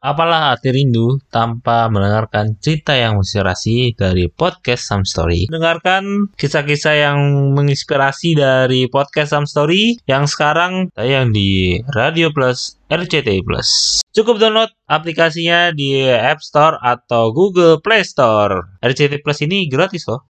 Apalah arti rindu tanpa mendengarkan cerita yang menginspirasi dari podcast Some Story. Dengarkan kisah-kisah yang menginspirasi dari podcast Some Story yang sekarang tayang di Radio Plus RCTI Plus. Cukup download aplikasinya di App Store atau Google Play Store. RCTI Plus ini gratis loh.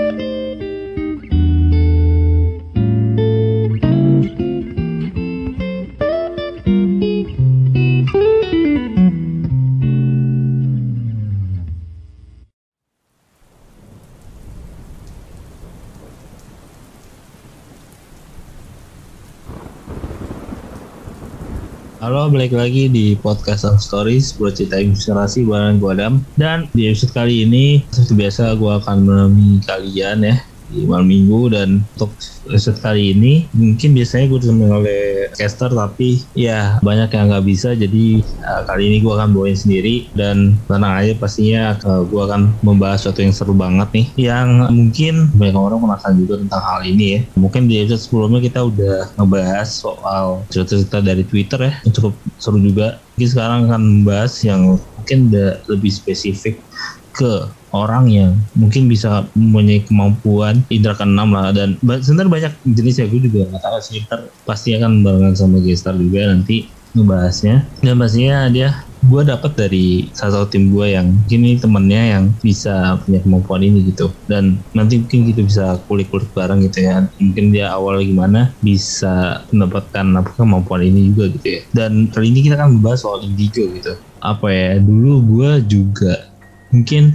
Halo, balik lagi di podcast Some Stories, buat cerita inspirasi bareng gue Adam. Dan di episode kali ini, seperti biasa gue akan menemani kalian ya di malam minggu. Dan untuk episode kali ini, mungkin biasanya gue ditemani oleh caster, tapi ya banyak yang nggak bisa. Jadi kali ini gue akan bawain sendiri. Dan tenang aja, pastinya gue akan membahas sesuatu yang seru banget nih, yang mungkin banyak orang penasaran juga tentang hal ini ya. Mungkin di episode sebelumnya kita udah ngebahas soal cerita-cerita dari Twitter ya, yang cukup seru juga. Mungkin sekarang akan membahas yang mungkin udah lebih spesifik ke orang yang mungkin bisa mempunyai kemampuan indra keenam lah. Dan sebenarnya banyak jenis ya, gue juga nggak tahu sih, pasti akan barengan sama Gestar juga nanti ngebahasnya. Dan pastinya gue dapat dari salah satu tim gue yang mungkin ini temennya yang bisa punya kemampuan ini gitu. Dan nanti mungkin kita bisa kulik-kulik bareng gitu ya, mungkin dia awal gimana bisa mendapatkan kemampuan ini juga gitu ya. Dan kali ini kita akan membahas soal indigo gitu. Apa ya, dulu gue juga mungkin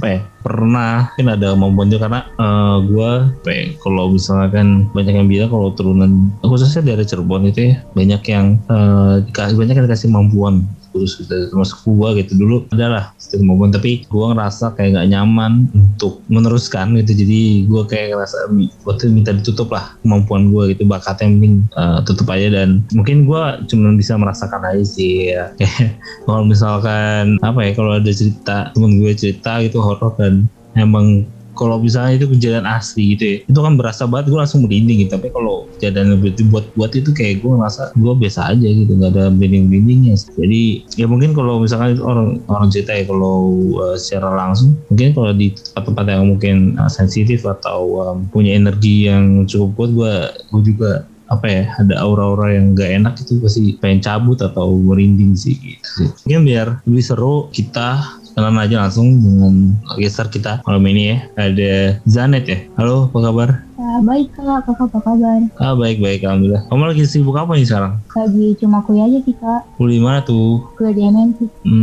pernah ada kemampuan juga, karena gue kalau misalnya kan banyak yang bilang kalau turunan khususnya dari Cirebon itu ya, banyak yang dikasih kemampuan khusus gitu, termasuk gue gitu. Dulu adalah kemampuan, tapi gue ngerasa kayak gak nyaman untuk meneruskan gitu. Jadi gue kayak ngerasa waktu minta ditutup lah kemampuan gue gitu, bakatnya mending tutup aja. Dan mungkin gue cuma bisa merasakan aja sih ya. Kalau misalkan kalau ada cerita temen gue cerita gitu horor, dan emang kalau misalnya itu kejadian asli gitu ya, itu kan berasa banget, gue langsung merinding gitu. Tapi kalau kejadian buat itu kayak gue ngerasa gue biasa aja gitu, nggak ada merinding-merindingnya. Jadi ya mungkin kalau misalkan orang cerita ya, kalau secara langsung mungkin kalau di tempat-tempat yang mungkin sensitif atau punya energi yang cukup kuat, gue juga ada aura-aura yang gak enak, itu pasti pengen cabut atau merinding sih gitu. Mungkin biar lebih seru, kita kenalan aja langsung dengan gestar kita malam ini ya. Ada Zanet ya. Halo, apa kabar? Baik kak, kakak apa kabar? Baik, alhamdulillah. Kamu lagi sibuk apa nih sekarang? Lagi cuma kuliah aja sih kak. Kuliah mana tuh? Kuliah di MNC.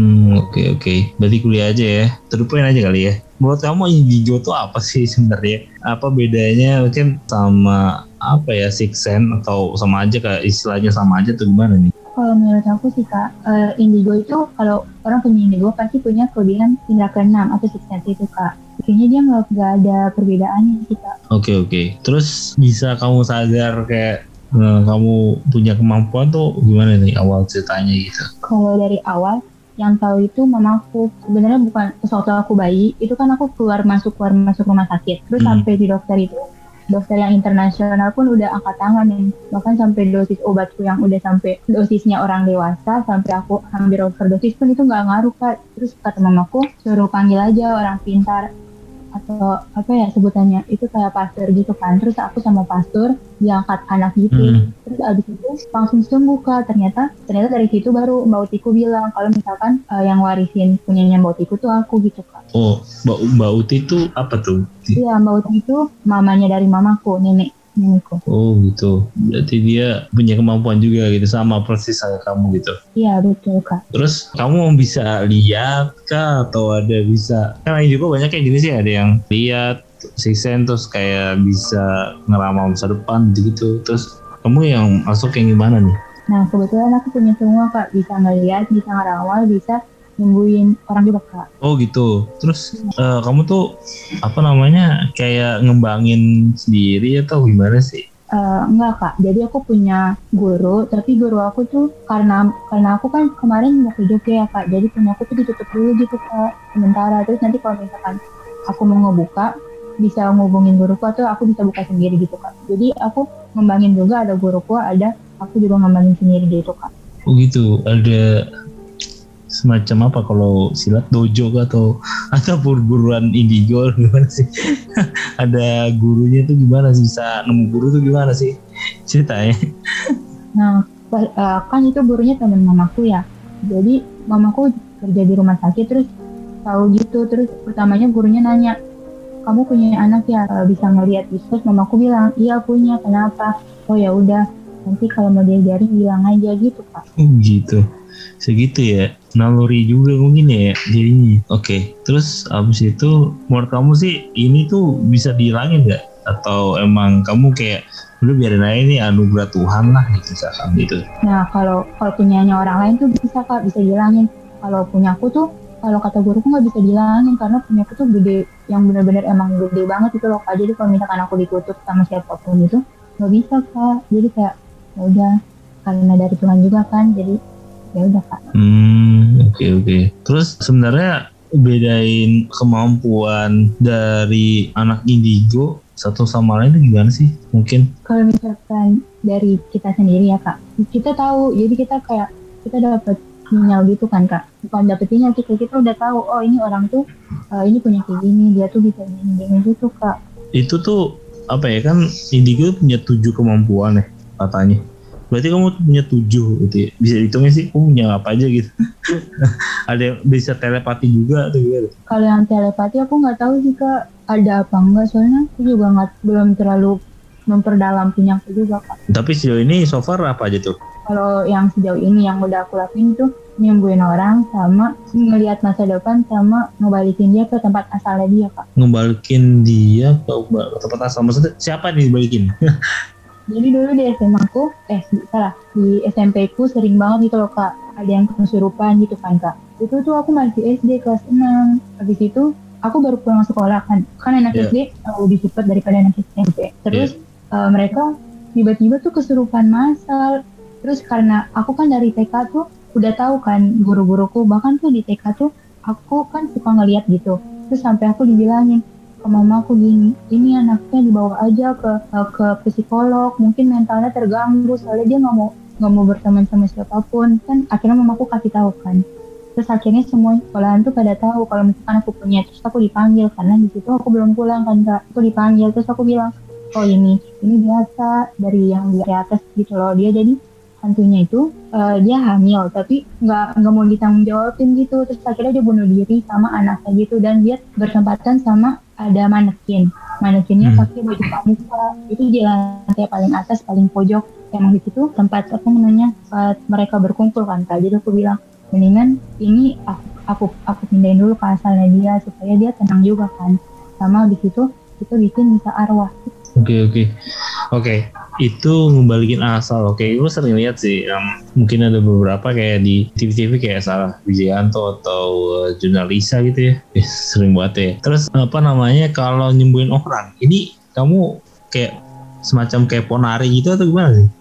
Oke. Berarti kuliah aja ya. Terlupain aja kali ya. Menurut kamu indigo tuh apa sih sebenarnya? Apa bedanya mungkin sama Six Sense, atau sama aja kayak istilahnya sama aja tuh gimana nih? Kalau menurut aku sih kak, indigo itu kalau orang punya indigo pasti punya kelebihan indra keenam atau six sense itu kak. Kayaknya dia nggak ada perbedaannya sih kak. Oke. Terus bisa kamu sadar kayak kamu punya kemampuan tuh gimana nih awal ceritanya gitu? Kalau dari awal yang tahu itu mamaku. Sebenarnya bukan waktu aku bayi, itu kan aku keluar masuk rumah sakit. Terus sampai di dokter yang internasional pun udah angkat tangan nih. Bahkan sampai dosis obatku yang udah sampai dosisnya orang dewasa, sampai aku hampir overdosis pun itu nggak ngaruh kak. Terus kata mamaku suruh panggil aja orang pintar, atau sebutannya itu kayak pastor gitu kan. Terus aku sama pastor diangkat anak gitu. Terus abis itu langsung sembuh kak. Ternyata dari situ baru Mbak Utiku bilang kalau misalkan yang warisin punyanya Mbak Utiku tuh aku gitu kak. Oh, Mbak Uti itu apa tuh? Iya, Mbak Uti itu mamanya dari mamaku, nenekku. Oh gitu, berarti dia punya kemampuan juga gitu, sama persis kayak kamu gitu. Iya betul kak. Terus kamu bisa lihat kah, atau ada bisa, kan juga banyak kayak gini sih, ada yang lihat Six Sense terus kayak bisa ngeramal masa depan gitu. Terus kamu yang masuk yang gimana nih? Nah kebetulan aku punya semua kak, bisa ngeliat, bisa ngeramal, bisa nyembuhin orang juga kak. Oh gitu. Terus kamu tuh kayak ngembangin sendiri atau gimana sih? Enggak kak, jadi aku punya guru, tapi guru aku tuh karena aku kan kemarin mau ke Jogja ya kak, jadi punya aku tuh ditutup dulu gitu kak sementara. Terus nanti kalau misalkan aku mau ngebuka, bisa ngubungin guruku atau aku bisa buka sendiri gitu kak. Jadi aku ngembangin juga, ada guruku, ada aku juga ngembangin sendiri gitu kak. Oh gitu, ada semacam apa kalau silat dojo atau perguruan indigo gimana sih? Ada gurunya tuh gimana sih, bisa nemu guru tuh gimana sih ceritanya? Nah, kan itu gurunya teman mamaku ya. Jadi mamaku kerja di rumah sakit terus tahu gitu, terus pertamanya gurunya nanya, kamu punya anak ya, bisa ngelihat itu? Terus mamaku bilang, iya punya, kenapa? Oh ya udah, nanti kalau mau diajarin bilang aja gitu Kak. Gitu, segitu ya, naluri juga mungkin ya jadinya. Oke, terus abis itu menurut kamu sih ini tuh bisa dihilangin nggak? Atau emang kamu kayak udah biarin aja ini anugerah Tuhan lah gitu misalkan gitu? Nah kalau punyanya orang lain tuh bisa Kak, bisa dihilangin. Kalau punya aku tuh, kalau kata guruku nggak bisa dihilangin karena punya aku tuh gede, yang benar-benar emang gede banget itu loh Kak. Jadi kalau misalkan aku ditutup sama siapapun itu nggak bisa Kak. Jadi kayak ya udah, karena dari Tuhan juga kan, jadi ya udah Kak. Oke. Terus sebenarnya bedain kemampuan dari anak indigo satu sama lain itu gimana sih? Mungkin Kalau misalkan dari kita sendiri ya Kak, kita tahu, jadi kita kayak kita dapat sinyal gitu kan Kak. Bukan dapet sinyal, kita udah tahu, oh ini orang tuh ini punya kayak gini, dia tuh bisa gini gitu Kak. itu tuh apa ya, kan indigo punya 7 kemampuan ya katanya. Berarti kamu punya 7 gitu ya. Bisa hitungnya sih kamu punya apa aja gitu. Ada yang bisa telepati juga atau gimana? Kalau yang telepati aku nggak tahu sih Kak, ada apa enggak, soalnya aku juga belum terlalu memperdalam punya aku juga Kak. Tapi sejauh ini so far apa aja tuh? Kalau yang sejauh ini yang udah aku lakuin tuh nyembuhin orang, sama ngelihat masa depan, sama ngebalikin dia ke tempat asalnya dia Kak. Ngebalikin dia ke tempat asal, maksudnya siapa nih dibalikin? Jadi dulu di SMA ku, di SMP ku sering banget gitu loh Kak, ada yang kesurupan gitu kan Kak. Itu tuh aku masih SD kelas 6. Habis itu aku baru pulang sekolah kan anak SD lebih cepat daripada anak SMP. Terus mereka tiba-tiba tuh kesurupan massal. Terus karena aku kan dari TK tuh udah tahu kan guru-guruku, bahkan tuh di TK tuh aku kan suka ngeliat gitu. Terus sampai aku dibilangin ke mama aku gini, ini anaknya dibawa aja ke psikolog, mungkin mentalnya terganggu soalnya dia nggak mau berteman sama siapapun. Kan akhirnya mamaku kasih tahu kan. Terus akhirnya semua sekolahan tuh pada tahu kalau misalkan aku punya. Terus aku dipanggil karena di situ aku belum pulang kan Kak. Aku dipanggil, terus aku bilang, oh ini biasa dari yang di atas gitu loh. Dia jadi hantunya itu dia hamil tapi nggak mau ditanggung jawabin gitu. Terus akhirnya dia bunuh diri sama anaknya gitu, dan dia bertempatan sama ada manekinnya pakai baju pramuka. Itu di lantai paling atas paling pojok. Emang di situ tempat mereka berkumpul kan Kak. Jadi aku bilang mendingan ini aku pindahin dulu ke asalnya dia supaya dia tenang juga kan. Sama di situ kita bikin bisa arwah. Oke. Itu ngebalikin asal. Oke, gue sering lihat sih. Mungkin ada beberapa kayak di TV-TV kayak Sarah Wijayanto atau Jurnalisa gitu ya. Sering banget ya. Terus apa namanya, kalau nyembuhin orang, ini kamu kayak semacam kayak ponari gitu atau gimana sih?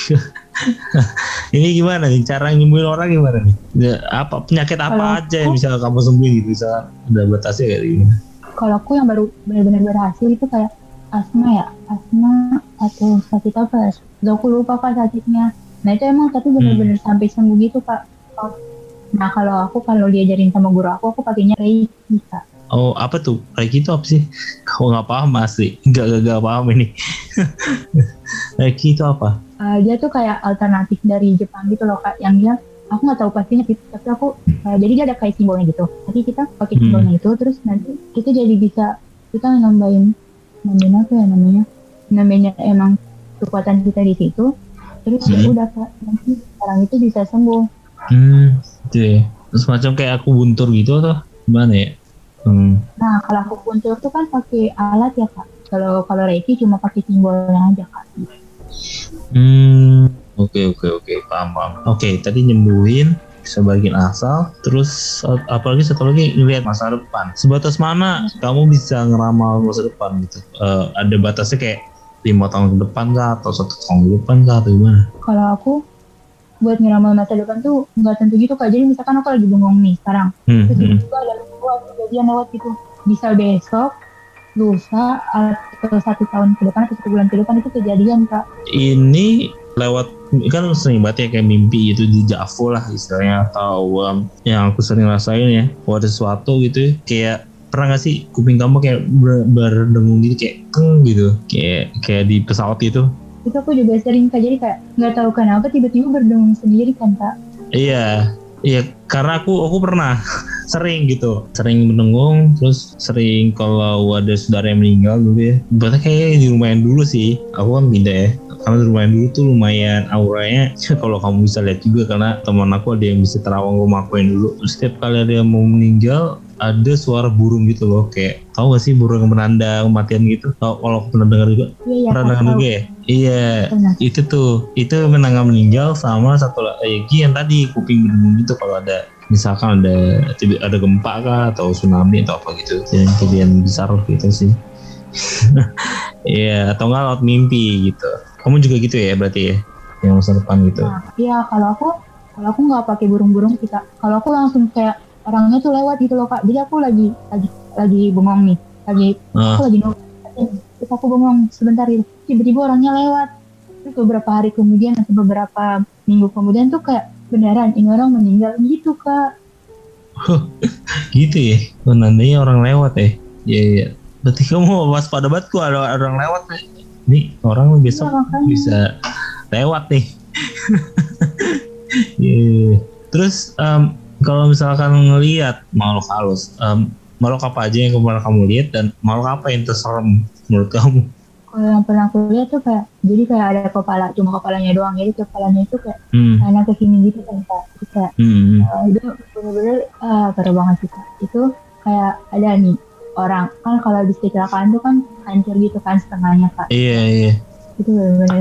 Ini gimana nih cara nyembuhin orang, gimana nih? Apa penyakit apa aja yang bisa kamu sembuhin gitu? Bisa ada batasnya kayak gimana? Kalau aku yang baru benar-benar berhasil itu kayak asma atau sakit apa ya, aku lupa Kak sakitnya. Nah itu emang tapi benar-benar sampai sembuh gitu Kak. Nah kalau diajarin sama guru aku pakainya Reiki Kak. Oh, apa tuh Reiki itu apa sih? Kau nggak paham asli, nggak paham ini. Reiki itu apa? Dia tuh kayak alternatif dari Jepang gitu loh Kak, yang dia aku nggak tahu pastinya tapi aku jadi dia ada kayak simbolnya gitu. Nanti kita pakai simbolnya itu, terus nanti kita jadi bisa kita nambahin apa ya namanya, namanya emang kekuatan kita di situ. Terus ya udah Kak, nanti orang itu bisa sembuh. Gitu ya. Terus macam kayak aku buntur gitu atau gimana ya? Nah kalau aku buntur tuh kan pakai alat ya Kak. Kalau Reiki cuma pakai simbolnya aja Kak. Oke, paham. Oke, tadi nyembuhin, bisa balikin asal, terus apalagi satu lagi ngelihat masa depan. Sebatas mana kamu bisa ngeramal masa depan gitu? Ada batasnya kayak 5 tahun ke depan kah, atau 1 tahun ke depan kah, atau gimana? Kalau aku buat ngeramal masa depan tuh nggak tentu gitu Kak. Jadi misalkan aku lagi bengong nih sekarang, terus tiba-tiba ada kejadian lewat gitu, bisa besok, lusa, atau 1 tahun ke depan atau 1 bulan ke depan itu kejadian Kak. Ini lewat kan sering banget ya kayak mimpi gitu di Javo lah istilahnya, atau yang aku sering rasain ya, ada sesuatu gitu ya, kayak pernah gak sih kuping kamu kayak berdengung gitu, kayak keng gitu, kayak di pesawat itu. Itu aku juga sering Kak, jadi kayak nggak tahu kenapa tiba-tiba berdengung sendiri kan Kak. Iya, karena aku pernah sering mendengung, terus sering kalau ada saudara yang meninggal dulu ya. Berarti kayak di rumah yang dulu sih, aku kan pindah ya. Karena di rumah yang dulu tuh lumayan auranya, kalau kamu bisa lihat juga, karena teman aku ada yang bisa terawang rumah aku yang dulu. Terus setiap kali ada yang mau meninggal, ada suara burung gitu loh, kayak tahu gak sih burung yang menanda kematian gitu? Kalau aku pernah dengar juga, Iya, pernah dengar juga ya? Iya, benar. itu menanda meninggal, sama satu lagi yang tadi kuping berdengung gitu kalau ada misalkan ada gempa kah atau tsunami atau apa gitu, kejadian besar gitu sih. Iya, atau nggak lewat mimpi gitu. Kamu juga gitu ya berarti ya, yang masa depan gitu. Nah, iya kalau aku nggak pakai burung-burung kita. Kalau aku langsung kayak orangnya tuh lewat gitu loh Kak. Jadi aku lagi bengong nih, aku lagi nunggu. Terus aku bengong sebentar gitu, tiba-tiba orangnya lewat. Terus beberapa hari kemudian atau beberapa minggu kemudian tuh kayak beneran ini orang meninggal gitu Kak. Gitu ya, nandanya orang lewat ya. Iya. Berarti kamu waspada banget kok ada orang lewat nih. Nih orang besok bisa lewat nih. Yeah. Terus kalau misalkan ngelihat makhluk halus, makhluk apa aja yang kemarin kamu lihat, dan makhluk apa yang terserem menurut kamu? Kalau yang pernah aku lihat tuh kayak, jadi kayak ada kepala, cuma kepalanya doang, jadi kepalanya itu kayak kayak kesini gitu kan Kak. Kayak itu bener-bener parah banget sih Kak. Itu kayak ada nih orang, kan kalau di kecelakaan tuh kan hancur gitu kan setengahnya Kak. Iya. Itu bener-bener.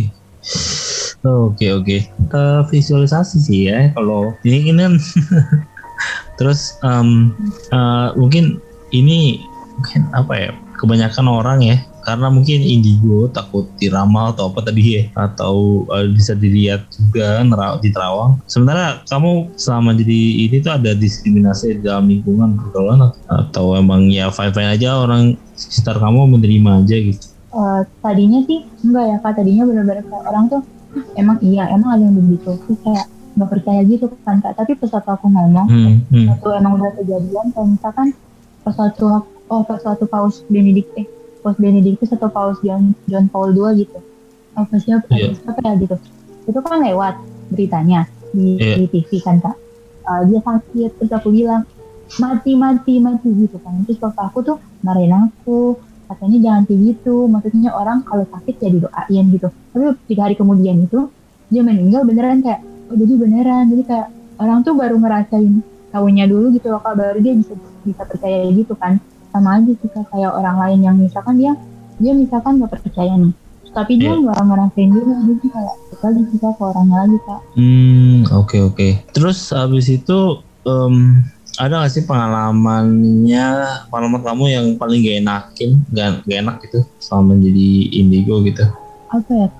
Oke. Visualisasi sih ya kalau ini kan. Terus mungkin apa ya, kebanyakan orang ya, karena mungkin indigo takut diramal atau apa tadi ya, atau bisa dilihat juga di Terawang. Sementara kamu selama jadi ini tuh ada diskriminasi di dalam lingkungan pergaulan, atau emang ya fine-fine aja, orang sekitar kamu menerima aja gitu? Tadinya sih enggak ya Kak, tadinya benar-benar kayak orang tuh emang ada yang begitu, sih kayak nggak percaya gitu kan Kak. Tapi pas aku ngomong, waktu emang udah kejadian, kayak misalkan pas waktu Paus Benedictus atau Paus John Paul II gitu, apa siapa ya gitu, itu kan lewat beritanya di TV kan Kak. Dia sakit, terus aku bilang mati gitu kan. Terus papa aku tuh marahin aku, katanya jangan kayak gitu, maksudnya orang kalau sakit ya didoain gitu. Tapi 3 hari kemudian itu dia meninggal beneran, kayak jadi beneran. Jadi kayak orang tuh baru ngerasain tahunya dulu gitu loh Kak, baru dia bisa percaya gitu kan. Sama aja sih kayak orang lain yang misalkan dia misalkan nggak percaya nih, tapi dia nggak ngerasain juga, jadi kayak lagi kita ke orangnya lagi Kak. Oke. Terus habis itu ada nggak sih pengalaman kamu yang paling gak enak gitu selama menjadi indigo gitu? Apa ya?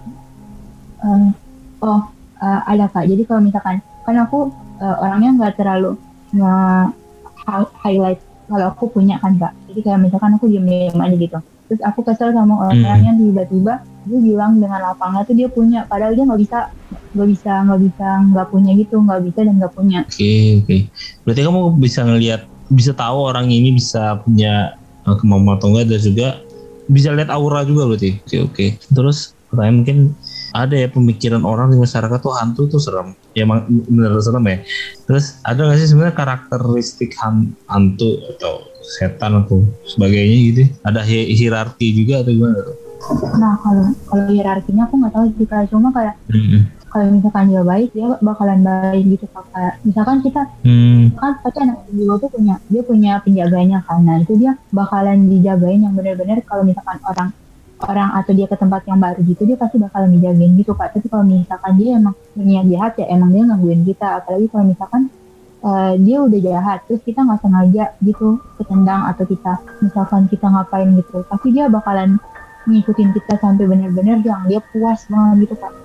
Ada Kak. Jadi kalau misalkan kan aku orangnya nggak terlalu highlight kalau aku punya kan Kak. Jadi kayak misalkan aku diam-diam aja gitu. Terus aku kesel sama orang yang tiba-tiba dia bilang dengan lapangnya tuh dia punya, padahal dia nggak punya gitu, nggak bisa dan nggak punya. Oke. Berarti kamu bisa tahu orang ini bisa punya kemampuan atau enggak, dan juga bisa lihat aura juga berarti. Oke. Terus pertanyaan mungkin, ada ya pemikiran orang di masyarakat tuh hantu tuh serem. Ya emang bener serem ya. Terus ada nggak sih sebenarnya karakteristik hantu atau setan atau sebagainya gitu? Ada hierarki juga atau gimana tuh? Nah kalau hierarkinya aku nggak tahu sih Kak. Cuma kayak kalau misalkan dia baik, dia bakalan baik gitu Kak. Misalkan kita kan pasti anak indigo tuh punya penjaganya kan. Nah itu dia bakalan dijagain yang benar-benar, kalau misalkan orang atau dia ke tempat yang baru gitu, dia pasti bakalan dijagain gitu Kak. Tapi kalau misalkan dia emang berniat jahat, ya emang dia gangguin kita. Apalagi kalau misalkan dia udah jahat, terus kita nggak sengaja gitu ketendang, atau misalkan kita ngapain gitu, pasti dia bakalan ngikutin kita sampai benar-benar yang dia puas banget gitu Kak.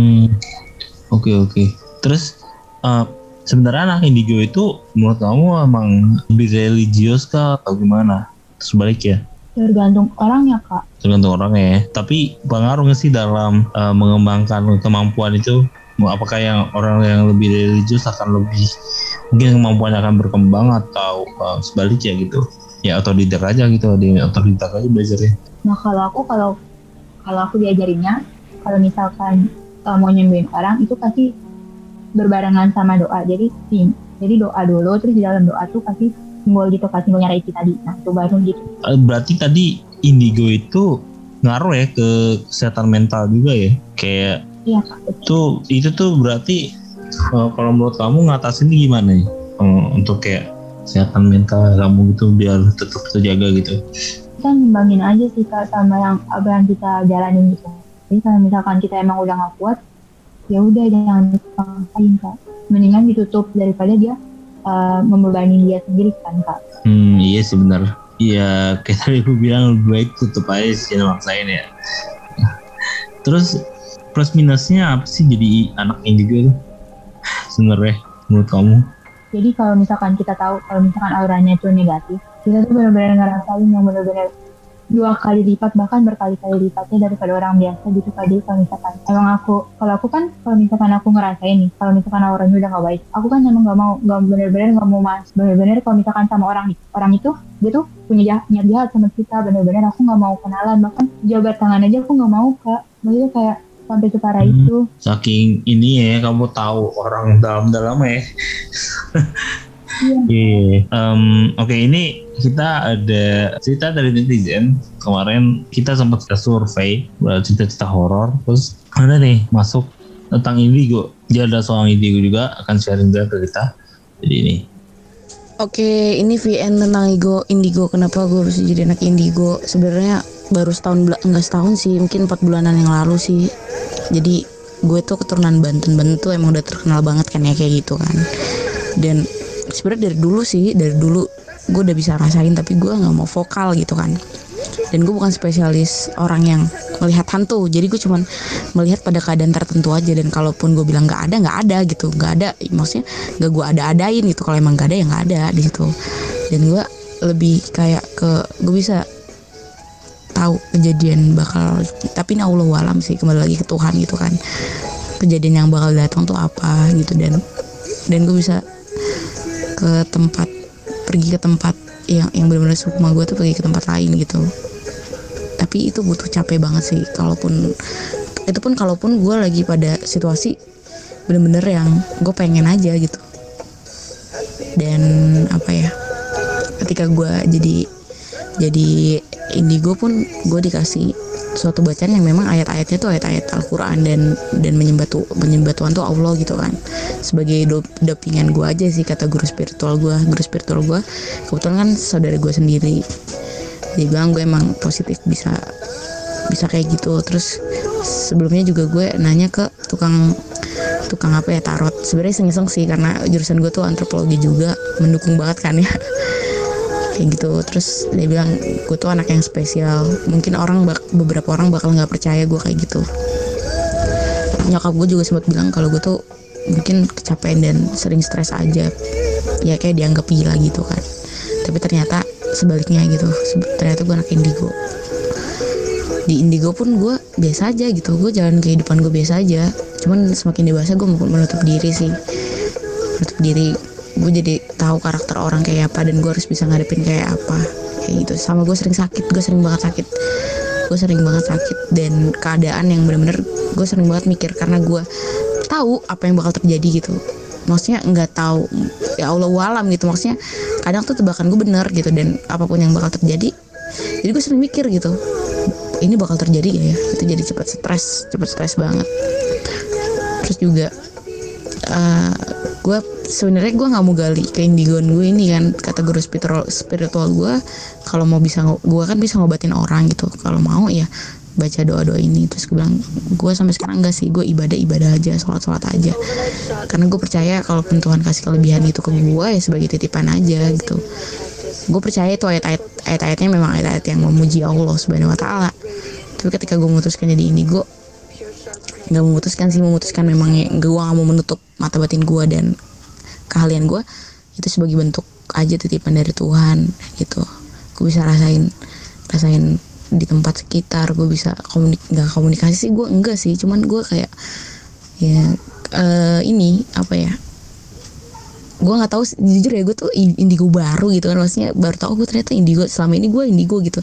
Oke. Terus sebenarnya anak indigo itu menurut kamu emang lebih religius kah atau gimana? Sebaliknya? Tergantung orangnya Kak. Tergantung orangnya ya. Tapi pengaruh nggak sih dalam mengembangkan kemampuan itu? Apakah yang orang yang lebih religius akan lebih mungkin kemampuannya akan berkembang atau sebaliknya gitu? Ya otodidak aja gitu, di otodidak aja belajarnya. Nah kalau aku diajarinnya, kalau misalkan mau nyembuhin orang itu pasti berbarengan sama doa. Jadi doa dulu, terus di dalam doa tuh kasih simbol gitu, kasih simbolnya Reiki tadi. Nah itu baru gitu. Berarti tadi indigo itu ngaruh ya ke kesehatan mental juga ya? Kayak Iya Kak. itu tuh berarti kalau menurut kamu ngatasin gimana ya? Untuk kayak kesehatan mental kamu gitu biar tetap terjaga gitu. Kita nimbangin aja sih Kak sama yang kita jalanin gitu. Jadi kalau misalkan kita emang udah gak kuat, ya udah jangan dipaksain Kak. Mendingan ditutup daripada dia membebani dia sendiri kan Kak. Iya sih benar. Iya kayak tadi aku bilang lebih baik tutup aja sih jangan maksain ya. Terus plus minusnya apa sih jadi anak indigo tuh sebenarnya menurut kamu? Jadi kalau misalkan kita tahu kalau misalkan auranya itu negatif, kita tuh benar-benar ngerasain yang benar-benar 2 kali lipat bahkan berkali-kali lipatnya daripada orang biasa gitu Kak. Jadi kalau misalkan kalau misalkan aku ngerasain nih, kalau misalkan auranya udah gak baik, aku kan emang gak benar-benar gak mau mas, benar-benar kalau misalkan sama orang itu dia tuh punya niat jahat sama kita, benar-benar aku gak mau kenalan, bahkan jabat tangan aja aku gak mau Kak. Maksudnya kayak sampai separah itu. Saking ini ya kamu tahu orang dalam-dalam ya. Iya. Oke, ini kita ada cerita dari netizen. Kemarin kita sempat survei cerita-cerita horor. Terus ada nih masuk tentang indigo. Dia ada seorang indigo juga akan sharing juga ke kita. Jadi ini. Oke, ini VN tentang indigo. Kenapa gue bisa jadi anak indigo? Sebenarnya baru enggak setahun sih, mungkin 4 bulanan yang lalu sih. Jadi gue tuh keturunan Banten tuh emang udah terkenal banget kan ya kayak gitu kan. Dan sebenarnya dari dulu gue udah bisa rasain, tapi gue nggak mau vokal gitu kan. Dan gue bukan spesialis orang yang melihat hantu, jadi gue cuman melihat pada keadaan tertentu aja. Dan kalaupun gue bilang nggak ada gitu, nggak ada, maksudnya nggak gue ada-adain gitu. Kalau emang nggak ada ya nggak ada di situ. Dan gue lebih kayak gue bisa tahu kejadian bakal, tapi ini Allahu alam sih, kembali lagi ke Tuhan gitu kan, kejadian yang bakal datang tuh apa gitu. Dan gue bisa pergi ke tempat yang benar-benar rumah gue tuh pergi ke tempat lain gitu. Tapi itu butuh capek banget sih. Kalaupun gue lagi pada situasi bener-bener yang gue pengen aja gitu. Dan apa ya, ketika gue jadi indigo pun gue dikasih suatu bacaan yang memang ayat-ayatnya tuh ayat-ayat Al-Quran dan menyembah Tuhan tuh Allah gitu kan. Sebagai dopingan gue aja sih, kata guru spiritual gue kebetulan kan saudara gue sendiri, dia bilang gue emang positif bisa kayak gitu. Terus sebelumnya juga gue nanya ke tukang apa ya, tarot. Sebenarnya iseng-iseng sih karena jurusan gue tuh antropologi juga, mendukung banget kan ya kayak gitu. Terus dia bilang gue tuh anak yang spesial, mungkin beberapa orang bakal nggak percaya gue kayak gitu. Nyokap gue juga sempat bilang kalau gue tuh mungkin kecapean dan sering stres aja, ya kayak dianggap gila gitu kan. Tapi ternyata sebaliknya gitu, ternyata gue anak indigo. Di indigo pun gue biasa aja gitu, gue jalan kehidupan gue biasa aja. Cuman semakin dewasa gue menutup diri, gue jadi tahu karakter orang kayak apa dan gue harus bisa ngadepin kayak apa kayak gitu. Sama gue sering banget sakit dan keadaan yang benar-benar gue sering banget mikir karena gue tahu apa yang bakal terjadi gitu. Maksudnya nggak tahu, ya Allah walam gitu. Maksudnya kadang tuh tebakan gue benar gitu, dan apapun yang bakal terjadi, jadi gue sering mikir gitu, ini bakal terjadi ya. Itu jadi cepet stres banget. Terus juga gue sebenarnya nggak mau gali ke indigoan gue ini kan. Kata guru spiritual gue, kalau mau gue kan bisa ngobatin orang gitu, kalau mau ya baca doa ini. Terus gue bilang gue sampai sekarang enggak sih, gue ibadah aja, sholat aja, karena gue percaya kalau Tuhan kasih kelebihan itu ke gue ya sebagai titipan aja gitu. Gue percaya itu ayat-ayatnya memang ayat-ayat yang memuji Allah Subhanahu Wa Taala. Tapi ketika gue memutuskan jadi indigo, memutuskan memang ya, gue gak mau menutup mata batin gue dan keahlian gue itu sebagai bentuk aja titipan dari Tuhan gitu. Gue bisa rasain rasain di tempat sekitar. Gue bisa nggak komunikasi sih, gue enggak sih, cuman gue kayak ya ini apa ya, gue nggak tahu jujur ya, gue tuh indigo baru gitu kan, maksudnya baru tahu gue ternyata indigo, selama ini gue indigo gitu.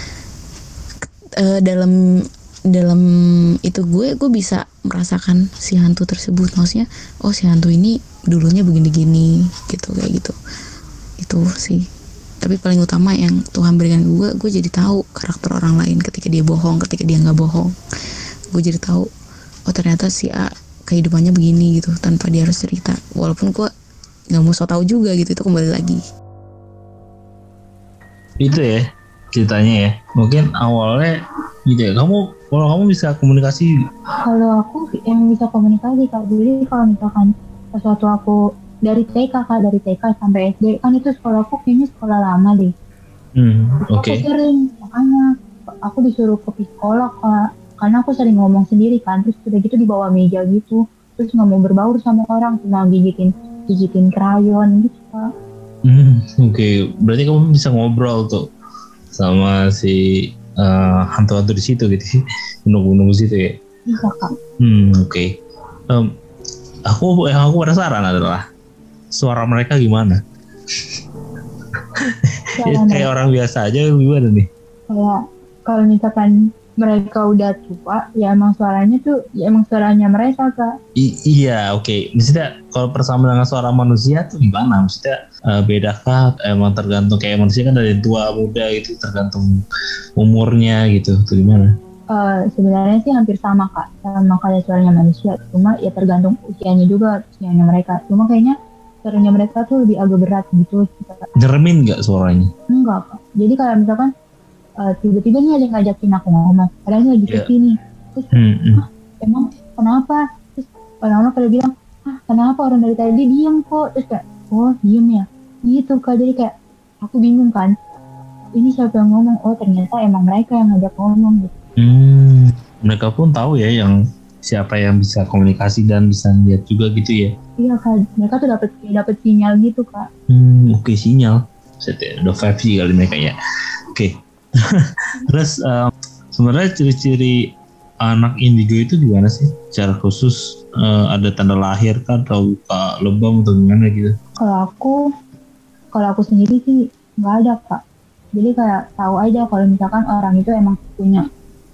Dalam itu gue bisa merasakan si hantu tersebut, maksudnya oh si hantu ini dulunya begini-gini gitu, kayak gitu. Itu sih. Tapi paling utama yang Tuhan berikan gue jadi tahu karakter orang lain ketika dia bohong, ketika dia nggak bohong. Gue jadi tahu oh ternyata si A kehidupannya begini gitu, tanpa dia harus cerita. Walaupun gue nggak mau so tau juga gitu, itu kembali lagi. Itu ya ceritanya ya. Mungkin awalnya gitu ya. Kalau kamu bisa komunikasi. Kalau aku yang bisa komunikasi Kak, jadi kalau misalkan sesuatu aku dari TK sampai SD, kan itu sekolah aku kayaknya sekolah lama deh. Oke. Aku sering, makanya aku disuruh ke psikolog Kak, karena aku sering ngomong sendiri kan, terus udah gitu di bawah meja gitu, terus nggak mau berbaur sama orang, cuma gigitin krayon gitu Kak. Oke. Berarti kamu bisa ngobrol tuh sama si hantu-hantu di situ gitu sih, gunung-gunung situ ya. Bisa Kak. Oke. Yang aku penasaran adalah suara mereka gimana? Kayak orang biasa aja gimana nih? Kayak kalau misalkan mereka udah tua, ya emang suaranya mereka Kak. Iya, oke. Maksudnya kalau persamaan dengan suara manusia tuh gimana? Maksudnya bedakah? Emang tergantung, kayak manusia kan dari tua muda gitu, tergantung umurnya gitu. Itu gimana? Sebenarnya sih hampir sama Kak, sama kayak suaranya manusia. Cuma ya tergantung usianya juga, usianya mereka. Cuma kayaknya suaranya mereka tuh lebih agak berat gitu. Nyeremin nggak suaranya? Enggak Kak. Jadi kayak misalkan tiba-tiba nih ada yang ngajakin aku ngomong, padahal lagi sepi nih, terus emang kenapa, terus orang-orang pada bilang kenapa orang dari tadi diam kok, terus kayak oh diem ya gitu Kak. Jadi kayak aku bingung kan, ini siapa yang ngomong, oh ternyata emang mereka yang ngajak ngomong gitu. Mereka pun tahu ya yang siapa yang bisa komunikasi dan bisa lihat juga gitu ya. Iya Kak, mereka tuh dapat sinyal gitu Kak. Oke, sinyal. Udah 5G kali mereka ya. Oke. Terus sebenarnya ciri-ciri anak indigo itu gimana sih? Secara khusus ada tanda lahir kan atau luka lebam atau gimana gitu? Kalau aku sendiri sih nggak ada Kak. Jadi kayak tahu aja kalau misalkan orang itu emang punya.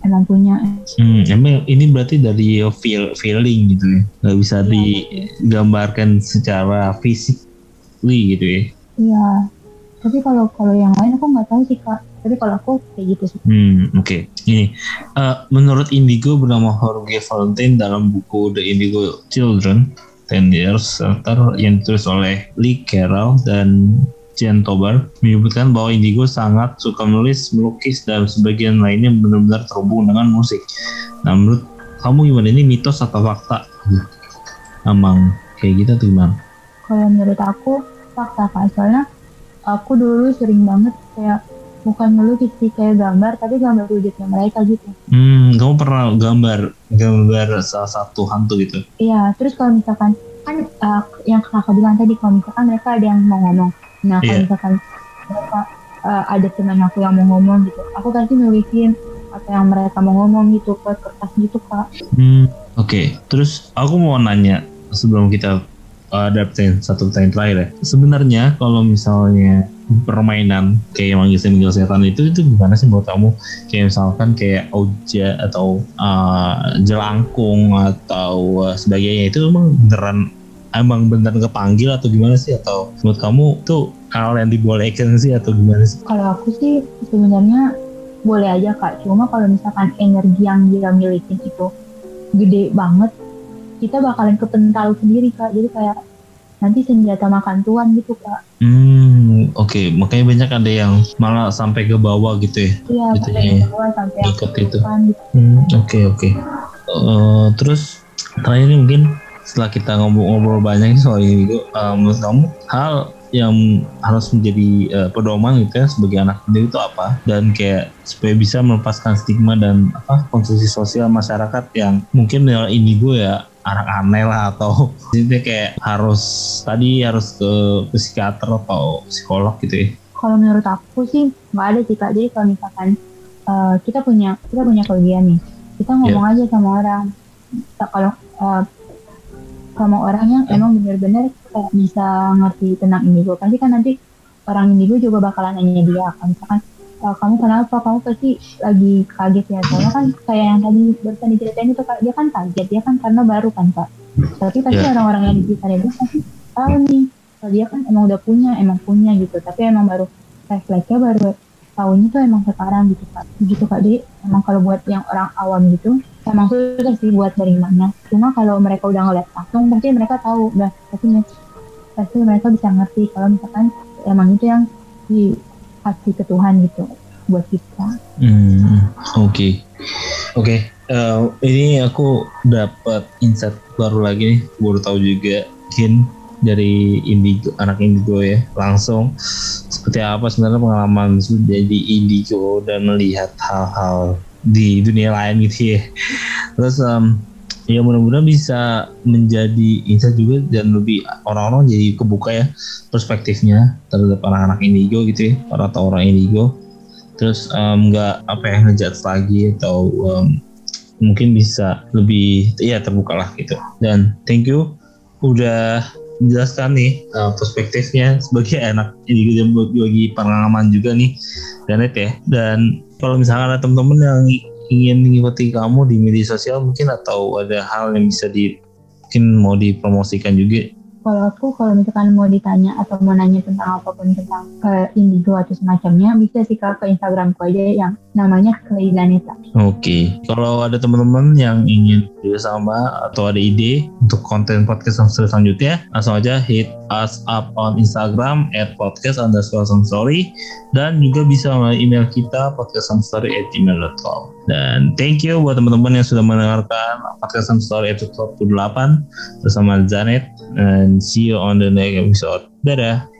Emang ini berarti dari feeling gitu ya? Nggak bisa digambarkan secara fisik gitu ya? Iya. Tapi kalau yang lain aku nggak tahu sih Kak. Tapi kalau aku kayak gitu sih. Oke. Ini menurut indigo bernama Jorge Valentine dalam buku The Indigo Children 10 Years Later yang ditulis oleh Lee Carroll dan Jen Tobar menyebutkan bahwa indigo sangat suka menulis, melukis, dan sebagian lainnya benar-benar terhubung dengan musik. Nah, menurut kamu gimana? Ini mitos atau fakta? Emang kayak gitu tuh gimana? Kalau menurut aku fakta Kak. Soalnya aku dulu sering banget kayak bukan ngelukis sih, kayak gambar, tapi gambar wujudnya mereka gitu. Kamu pernah gambar salah satu hantu gitu? Iya, terus kalau misalkan kan yang kakak bilang tadi, kalau misalkan mereka ada yang mau ngomong, nah kalau misalkan mereka ada teman aku yang mau ngomong gitu, aku pasti nulisin apa yang mereka mau ngomong gitu ke kertas gitu Kak. Oke. Terus aku mau nanya sebelum kita ada satu pertanyaan terakhir ya. Sebenarnya kalau misalnya permainan kayak manggil setan itu gimana sih menurut kamu? Kayak misalkan kayak Ouija atau jelangkung atau sebagainya, itu emang beneran kepanggil atau gimana sih? Atau menurut kamu tuh hal yang dibolehkan sih atau gimana sih? Kalau aku sih sebenarnya boleh aja Kak. Cuma kalau misalkan energi yang dia milikin itu gede banget, kita bakalan kepental sendiri Kak. Jadi kayak nanti senjata makan tuan gitu Kak. Oke. Makanya banyak ada yang malah sampai ke bawah gitu ya. Iya, sampai ke bawah, sampai ikut itu. Gitu. Oke. Terus terakhir ini mungkin setelah kita ngobrol banyak soal ini gitu, menurut kamu hal yang harus menjadi pedoman gitu ya sebagai anak sendiri itu apa? Dan kayak supaya bisa melepaskan stigma dan konstruksi sosial masyarakat yang mungkin menilai indigo ya anak aneh lah, atau jadi kayak harus ke psikiater atau psikolog gitu ya. Kalau menurut aku sih nggak ada sih Kak. Jadi kalau misalkan kita punya kelebihan nih, kita ngomong aja sama orang. Kalau sama orang yang emang benar-benar kayak bisa ngerti tentang indigo, pasti kan nanti orang indigo juga bakalan nanya dia kan, misalkan kamu kenapa, kamu pasti lagi kaget ya, soalnya kan kayak yang tadi barusan diceritain itu Kak, dia kan kaget, dia kan karena baru kan Kak, tapi pasti orang-orang yang di sekitarnya dia pasti tahu nih kalau dia kan emang udah punya gitu, tapi emang baru refleksnya baru tahunya tuh emang sekarang gitu Kak. Jadi emang kalau buat yang orang awam gitu emang susah sih buat dari mana, cuma kalau mereka udah ngeliat langsung pasti mereka tahu udah, pasti mereka bisa ngerti kalau misalkan emang itu yang dikasih ke Tuhan gitu buat kita. Oke. Ini aku dapat insight baru lagi nih, baru tahu juga mungkin dari indigo, anak indigo ya, langsung seperti apa sebenarnya pengalaman jadi indigo dan melihat hal-hal di dunia lain gitu ya. Terus ya mudah-mudahan bisa menjadi insight juga dan lebih orang-orang jadi kebuka ya perspektifnya terhadap anak-anak indigo gitu ya, atau orang indigo. Terus nggak ngejudge lagi atau mungkin bisa lebih ya terbuka lah gitu. Dan thank you udah menjelaskan nih perspektifnya sebagai anak indigo dan bagi pengalaman juga nih Janet ya. Dan kalau misalkan ada teman-teman yang ingin mengikuti kamu di media sosial mungkin, atau ada hal yang bisa mungkin mau dipromosikan juga. Kalau misalkan mau ditanya atau mau nanya tentang apapun tentang indigo atau semacamnya, bisa sih Kak ke Instagramku aja yang namanya Clay Zaneta. Oke. Kalau ada teman-teman yang ingin bersama atau ada ide untuk konten podcast selanjutnya, langsung aja hit us up on Instagram @podcast_story, dan juga bisa melalui email kita podcast_story@gmail.com. Dan thank you buat teman-teman yang sudah mendengarkan podcast Story episode 28 bersama Janet, and see you on the next episode. Dadah.